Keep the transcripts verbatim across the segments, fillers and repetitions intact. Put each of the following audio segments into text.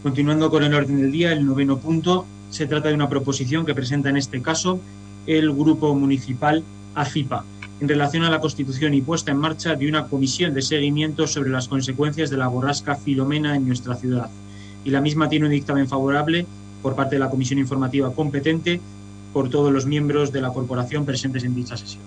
Continuando con el orden del día, el noveno punto se trata de una proposición que presenta en este caso el Grupo Municipal AFIPA en relación a la constitución y puesta en marcha de una comisión de seguimiento sobre las consecuencias de la borrasca Filomena en nuestra ciudad. Y la misma tiene un dictamen favorable por parte de la comisión informativa competente por todos los miembros de la corporación presentes en dicha sesión.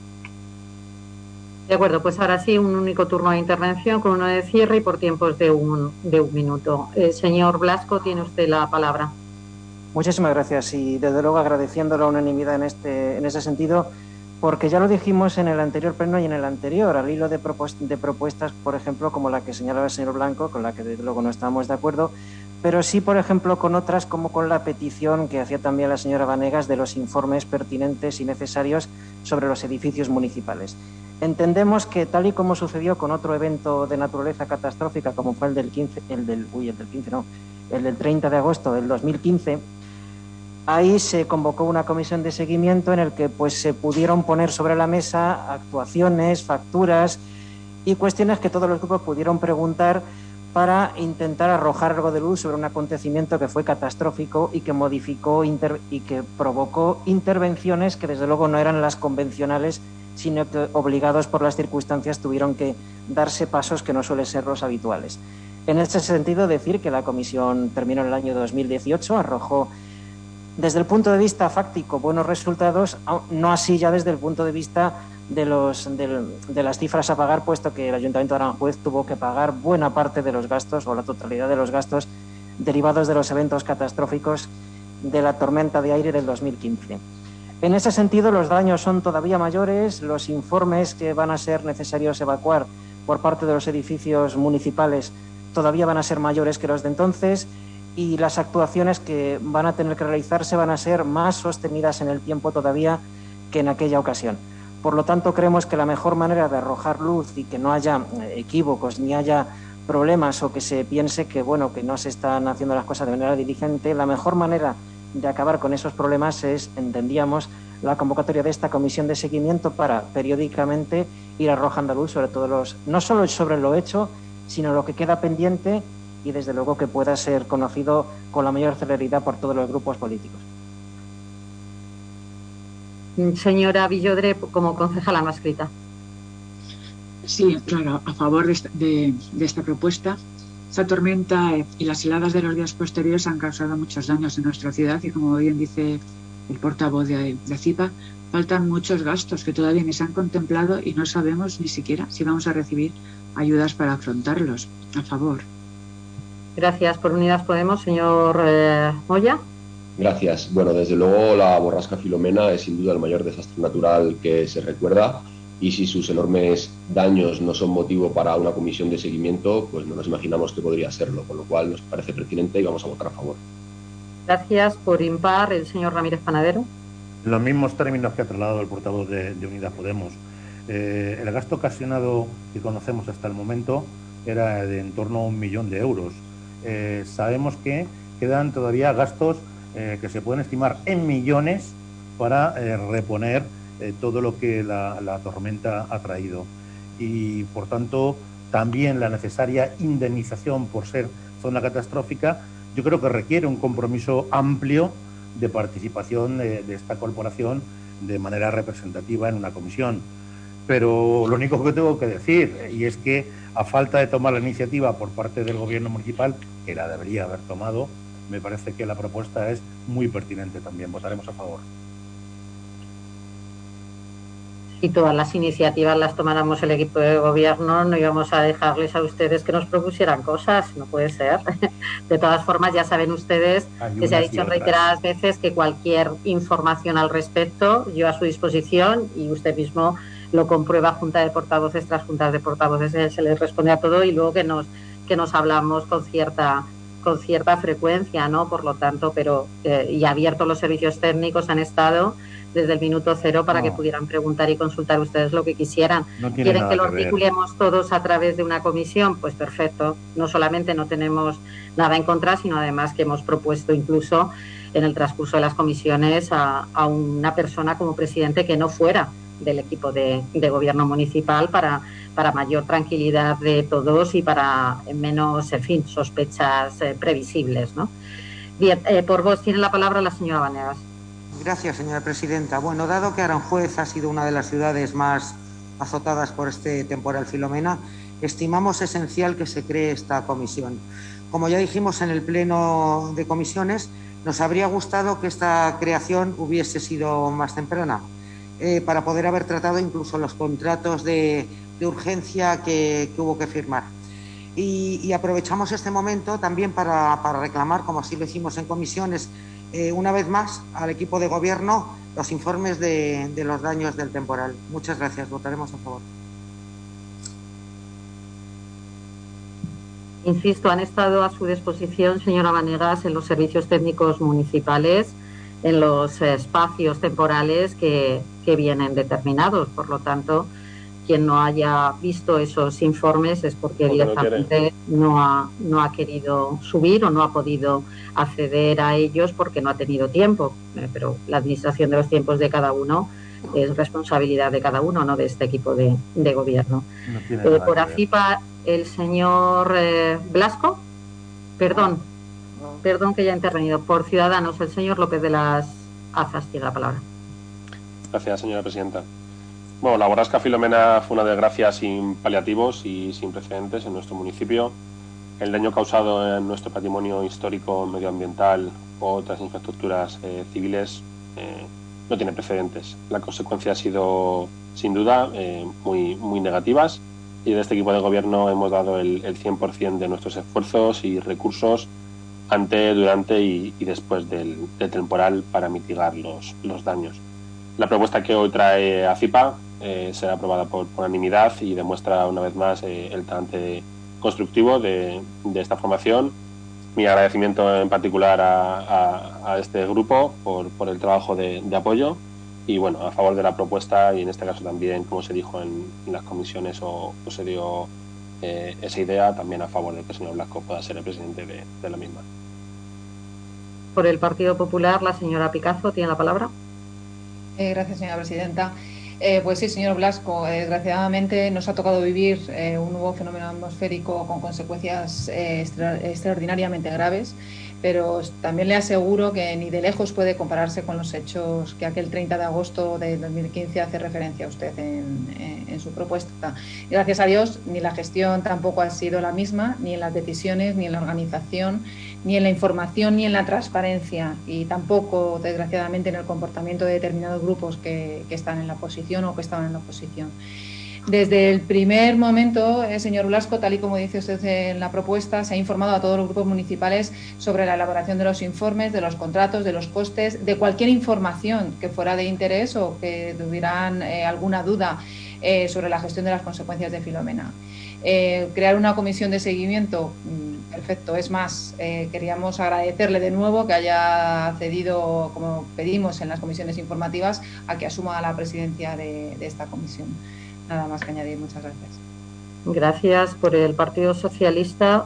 De acuerdo, pues ahora sí, un único turno de intervención con uno de cierre y por tiempos de un, de un minuto. Eh, señor Blasco, tiene usted la palabra. Muchísimas gracias y desde luego agradeciendo la unanimidad en, este, en ese sentido, porque ya lo dijimos en el anterior pleno y en el anterior, al hilo de, propuestas, de propuestas, por ejemplo, como la que señalaba el señor Blanco, con la que desde luego no estamos de acuerdo, pero sí, por ejemplo, con otras, como con la petición que hacía también la señora Vanegas de los informes pertinentes y necesarios sobre los edificios municipales. Entendemos que, tal y como sucedió con otro evento de naturaleza catastrófica, como fue el del quince, el del, uy, el del quince no, el del treinta de agosto del dos mil quince, ahí se convocó una comisión de seguimiento en el que pues, se pudieron poner sobre la mesa actuaciones, facturas y cuestiones que todos los grupos pudieron preguntar para intentar arrojar algo de luz sobre un acontecimiento que fue catastrófico y que modificó inter y que provocó intervenciones que desde luego no eran las convencionales, sino que obligados por las circunstancias tuvieron que darse pasos que no suelen ser los habituales. En este sentido, decir que la comisión terminó en el año dos mil dieciocho, arrojó desde el punto de vista fáctico buenos resultados, no así ya desde el punto de vista de, los, de, de las cifras a pagar, puesto que el Ayuntamiento de Aranjuez tuvo que pagar buena parte de los gastos o la totalidad de los gastos derivados de los eventos catastróficos de la tormenta de aire del dos mil quince. En ese sentido, los daños son todavía mayores, los informes que van a ser necesarios evacuar por parte de los edificios municipales todavía van a ser mayores que los de entonces y las actuaciones que van a tener que realizarse van a ser más sostenidas en el tiempo todavía que en aquella ocasión. Por lo tanto, creemos que la mejor manera de arrojar luz y que no haya equívocos ni haya problemas o que se piense que, bueno, que no se están haciendo las cosas de manera diligente, la mejor manera de acabar con esos problemas es, entendíamos, la convocatoria de esta comisión de seguimiento para periódicamente ir arrojando luz sobre todos los, no solo sobre lo hecho, sino lo que queda pendiente y desde luego que pueda ser conocido con la mayor celeridad por todos los grupos políticos. Señora Villodre, como concejala no escrita. Sí, claro, a favor de esta, de, de esta propuesta. Esta tormenta y las heladas de los días posteriores han causado muchos daños en nuestra ciudad y, como bien dice el portavoz de, de AFIPA, faltan muchos gastos que todavía ni se han contemplado y no sabemos ni siquiera si vamos a recibir ayudas para afrontarlos. A favor. Gracias. Por Unidas Podemos, señor eh, Moya. Gracias. Bueno, desde luego la borrasca Filomena es sin duda el mayor desastre natural que se recuerda y si sus enormes daños no son motivo para una comisión de seguimiento, pues no nos imaginamos que podría serlo, con lo cual nos parece pertinente y vamos a votar a favor. Gracias. Por impar, el señor Ramírez Panadero. En los mismos términos que ha trasladado el portavoz de, de Unidas Podemos. Eh, el gasto ocasionado que conocemos hasta el momento era de en torno a un millón de euros. Eh, sabemos que quedan todavía gastos eh, que se pueden estimar en millones para eh, reponer eh, todo lo que la, la tormenta ha traído y por tanto también la necesaria indemnización por ser zona catastrófica yo creo que requiere un compromiso amplio de participación de, de esta corporación de manera representativa en una comisión. Pero lo único que tengo que decir, y es que a falta de tomar la iniciativa por parte del gobierno municipal, que la debería haber tomado, me parece que la propuesta es muy pertinente también. Votaremos a favor. Si todas las iniciativas las tomáramos el equipo de gobierno, no íbamos a dejarles a ustedes que nos propusieran cosas, no puede ser. De todas formas, ya saben ustedes que se ha dicho reiteradas veces que cualquier información al respecto, yo a su disposición y usted mismo lo comprueba, junta de portavoces tras juntas de portavoces, se les responde a todo y luego que nos que nos hablamos con cierta con cierta frecuencia, ¿no? Por lo tanto, pero eh, y abiertos los servicios técnicos han estado desde el minuto cero para no. que pudieran preguntar y consultar ustedes lo que quisieran. No ¿Quieren que lo que articulemos todos a través de una comisión? Pues perfecto. No solamente no tenemos nada en contra, sino además que hemos propuesto incluso en el transcurso de las comisiones a, a una persona como presidente que no fuera del equipo de, de gobierno municipal para, para mayor tranquilidad de todos y para menos, en fin, sospechas eh, previsibles, ¿no? Bien, eh, por voz tiene la palabra la señora Vanegas. Gracias, señora presidenta. Bueno, dado que Aranjuez ha sido una de las ciudades más azotadas por este temporal Filomena, estimamos esencial que se cree esta comisión. Como ya dijimos en el pleno de comisiones, nos habría gustado que esta creación hubiese sido más temprana, eh, para poder haber tratado incluso los contratos de, de urgencia que, que hubo que firmar. Y, y aprovechamos este momento también para, para reclamar, como así lo hicimos en comisiones, eh, una vez más al equipo de gobierno los informes de, de los daños del temporal. Muchas gracias. Votaremos a favor. Insisto, han estado a su disposición, señora Vanegas, en los servicios técnicos municipales, en los espacios temporales que, que vienen determinados. Por lo tanto, quien no haya visto esos informes es porque porque directamente no, no, ha, no ha querido subir o no ha podido acceder a ellos porque no ha tenido tiempo. Eh, pero la administración de los tiempos de cada uno es responsabilidad de cada uno, no de este equipo de, de gobierno. No eh, por AFIPA, el señor eh, Blasco, perdón, no. perdón que ya ha intervenido. Por Ciudadanos, el señor López de las Azas tiene la palabra. Gracias, señora presidenta. Bueno, la borrasca Filomena fue una desgracia sin paliativos y sin precedentes en nuestro municipio. El daño causado en nuestro patrimonio histórico, medioambiental o otras infraestructuras eh, civiles eh, no tiene precedentes. La consecuencia ha sido, sin duda, eh, muy, muy negativas, y de este equipo de gobierno hemos dado el, el cien por ciento de nuestros esfuerzos y recursos ante, durante y, y después del, del temporal para mitigar los, los daños. La propuesta que hoy trae AFIPA eh, será aprobada por, por unanimidad y demuestra una vez más eh, el talante constructivo de, de esta formación. Mi agradecimiento en particular a, a, a este grupo por, por el trabajo de, de apoyo y, bueno, a favor de la propuesta, y en este caso también, como se dijo en, en las comisiones o, o se dio eh, esa idea, también a favor de que el señor Blasco pueda ser el presidente de, de la misma. Por el Partido Popular, la señora Picazo tiene la palabra. Eh, gracias, señora presidenta. Eh, pues sí, señor Blasco, eh, desgraciadamente nos ha tocado vivir eh, un nuevo fenómeno atmosférico con consecuencias eh, extra, extraordinariamente graves, pero también le aseguro que ni de lejos puede compararse con los hechos que aquel treinta de agosto de dos mil quince hace referencia a usted en, en, en su propuesta. Y gracias a Dios, ni la gestión tampoco ha sido la misma, ni en las decisiones, ni en la organización, ni en la información, ni en la transparencia, y tampoco, desgraciadamente, en el comportamiento de determinados grupos que, que están en la oposición o que estaban en la oposición. Desde el primer momento, eh, señor Blasco, tal y como dice usted en la propuesta, se ha informado a todos los grupos municipales sobre la elaboración de los informes, de los contratos, de los costes, de cualquier información que fuera de interés o que tuvieran eh, alguna duda eh, sobre la gestión de las consecuencias de Filomena. Eh, crear una comisión de seguimiento, perfecto. Es más, eh, queríamos agradecerle de nuevo que haya cedido, como pedimos en las comisiones informativas, a que asuma la presidencia de, de esta comisión. Nada más que añadir. Muchas gracias. Gracias. Por el Partido Socialista,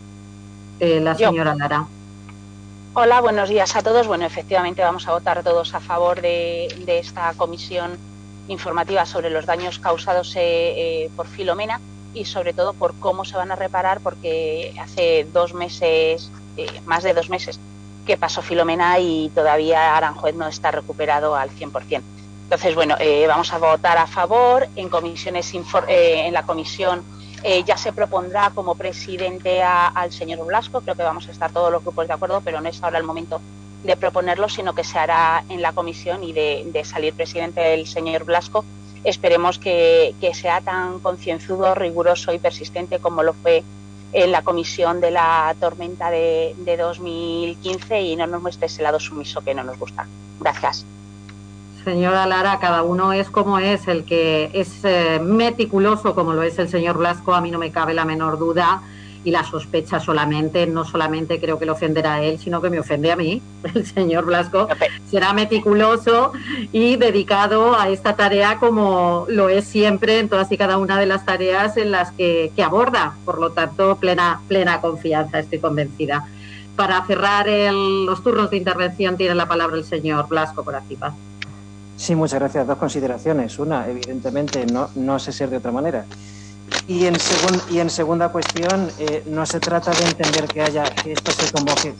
eh, la señora Yo. Lara. Hola, buenos días a todos. Bueno, efectivamente vamos a votar todos a favor de, de esta comisión informativa sobre los daños causados eh, eh, por Filomena, y sobre todo por cómo se van a reparar, porque hace dos meses, eh, más de dos meses, que pasó Filomena y todavía Aranjuez no está recuperado al cien por ciento. Entonces, bueno, eh, vamos a votar a favor. En comisiones, eh, en la comisión eh, ya se propondrá como presidente a, al señor Blasco. Creo que vamos a estar todos los grupos de acuerdo, pero no es ahora el momento de proponerlo, sino que se hará en la comisión, y de, de salir presidente el señor Blasco, esperemos que, que sea tan concienzudo, riguroso y persistente como lo fue en la comisión de la tormenta de, de dos mil quince, y no nos muestre ese lado sumiso que no nos gusta. Gracias. Señora Lara, cada uno es como es. El que es eh, meticuloso como lo es el señor Blasco, a mí no me cabe la menor duda, y la sospecha solamente, no solamente creo que le ofenderá a él, sino que me ofende a mí. El señor Blasco será meticuloso y dedicado a esta tarea, como lo es siempre en todas y cada una de las tareas en las que, que aborda. Por lo tanto, plena, plena confianza, estoy convencida. Para cerrar el, los turnos de intervención, tiene la palabra el señor Blasco por AFIPA. Sí, muchas gracias. Dos consideraciones. Una, evidentemente, no, no sé ser de otra manera. Y en, segun, y en segunda cuestión, eh, no se trata de entender que haya que esto se convoque.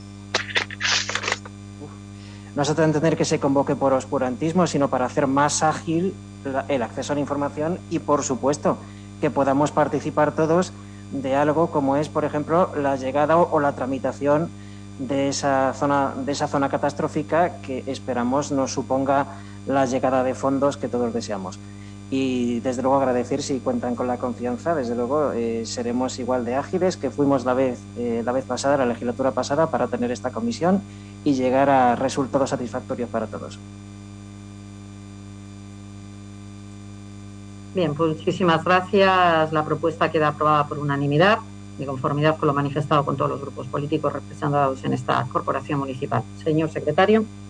No se trata de entender que se convoque por oscurantismo, sino para hacer más ágil la, el acceso a la información y, por supuesto, que podamos participar todos de algo como es, por ejemplo, la llegada o, o la tramitación de esa zona, de esa zona catastrófica que esperamos nos suponga la llegada de fondos que todos deseamos. Y desde luego agradecer si cuentan con la confianza, desde luego eh, seremos igual de ágiles que fuimos la vez, eh, la vez pasada, la legislatura pasada, para tener esta comisión y llegar a resultados satisfactorios para todos. Bien, pues muchísimas gracias. La propuesta queda aprobada por unanimidad, de conformidad con lo manifestado con todos los grupos políticos representados en esta corporación municipal. Señor secretario.